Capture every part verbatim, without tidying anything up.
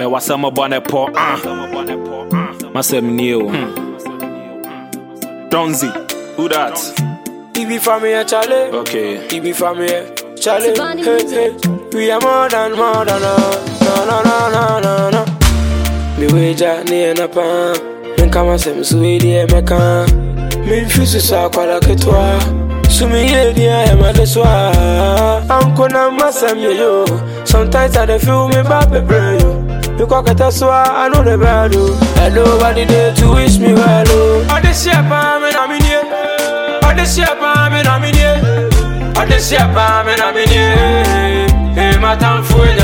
Me wasama bone po. Ah. Masem new. Donzi. Who that? He be from here, Charlie. Okay. He be from here, Charlie. Hey, hey. We are more than more than no, no, no, no, no, no. Me weja ni enapa. Me kama sem suidi e meka. Me fisu sa kwa la ketwa. Sumi ye dia e madeswa. Anko na masem yo. Sometimes I dey feel me bad pepper yo. You cock at us, I know the value. Hello, nobody there to wish me well. I just share palm and I'm in here. I just share palm and I'm in here. I just share palm and I'm in here. Hey, my time for you.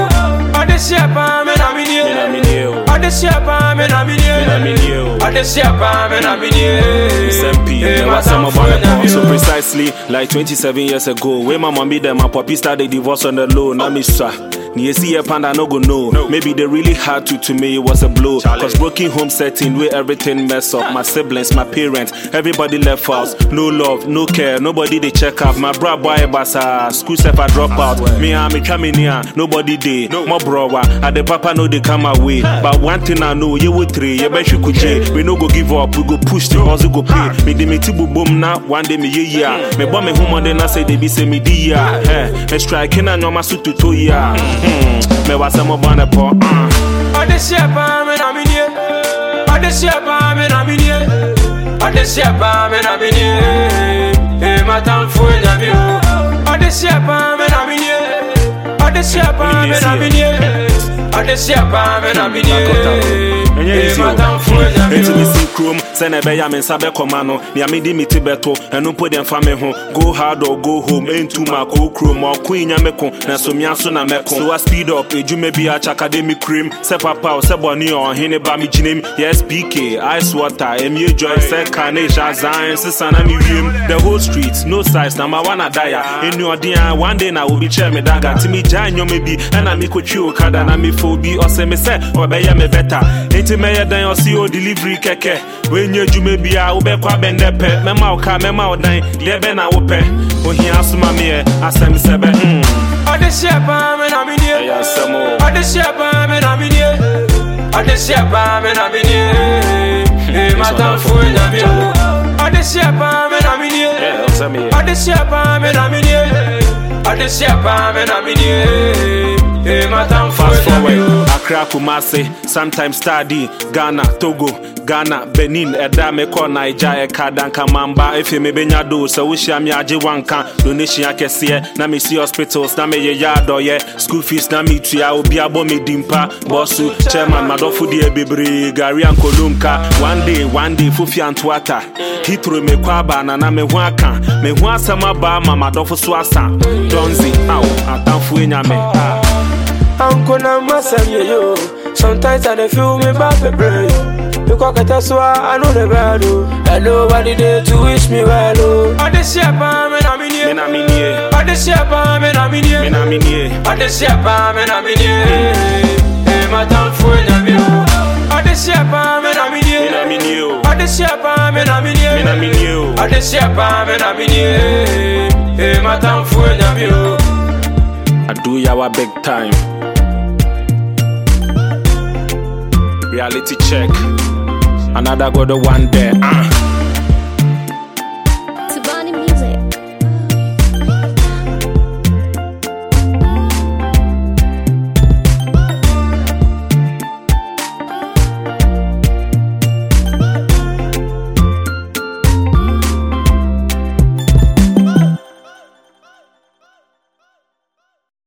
I just share palm and I'm in here. I just share palm and I'm in here. I just share palm and I'm in here. M P, hey, my time for you. So precisely like twenty-seven years ago, when my mommy and my papi started divorce on the low, now me sir. Ni see a panda no go know. No. Maybe they really had to to me it was a blow. Charlie. Cause broken home setting where everything mess up. My siblings, my parents, everybody left house. No love, no care, nobody they check up. My bra boy basa, school step I drop out. Me and me coming here, nobody they. No. My bro, I the papa know they come away. But one thing I know, you will three, you bet you could jay. We no go give up, we go push the also go pay. Me de me tibu boom now, one day me ye ya. Me bomb me home and then I say they be say me di ya. Hey, me strike in and no my suit to to ya. Me was some on a po. I just share palm and I'm in here. I just share palm and I'm in here. I just share palm and I'm in here. Hey, my time for you. I just share palm and I'm in here. I just share palm and I'm in here. I just share palm and I'm in here. Hey, my time for you. Into me see chrome, send a bay and sabe commano. Near me di tibeto, and no put them family home. Go hard or go home, into my co chrome or queen yameko, and so miasuna meko. So I speed up, a you may be a academic cream, sepapa, seboni or hene bami jinim, yes, P K, ice water, M U joy, say carnage, Zion, Sisana museum, the whole streets, no size, number one a dia. In your dear, one day now will be chair me daga, Timmy Jan, you may be, and I make you card and I may phobia or semi set, or bay me better. Ain't me dan or see delivery keke. When you may be a ube kwa bende pe, mema oka, mema odine, debe na upe. When he asked me, I said, Sebe, hm. I just share palm and I'm in here. I just share palm and I'm in here. I just share palm and I'm in here. Hey, my time for you. I just share palm and I'm in here. I just share palm and I'm in here. I just share palm and I'm in here. Hey, my time for fast forward. Accra, Kumasi, sometimes study Ghana, Togo, Ghana, Benin, Edame, Naija, Ekadan, Kamamba. If you may be do so wish I'm yaji wanka. Donation I can see, na me see hospitals, na me ye yard or ye school fees, na me tria, obi abo me dimpa, bossu, chairman, madofu die bibri, Gary and Kolumka. One day, one day, Fufi and Twata. He threw me kwaba, na na me waka. Me wasa maba, mama dofu swasa. Donzi, ow, atamfu enyame. Uncle na masem yo. Sometimes I dey feel me bad pepper. You cock at us, I know the value. And nobody there to wish me well. I just share palm and I'm in here. Me na me nie. I just share palm and I'm in here. Me na me nie. I just share palm and I'm in here. Hey, my time for you. I just share palm and I'm in here. Me na me nie. I just share palm and I'm in here. Me na me nie. I just share palm and I'm in here. Hey, my time for you. I do yawa big time. Reality check. Another go the one there. Uh.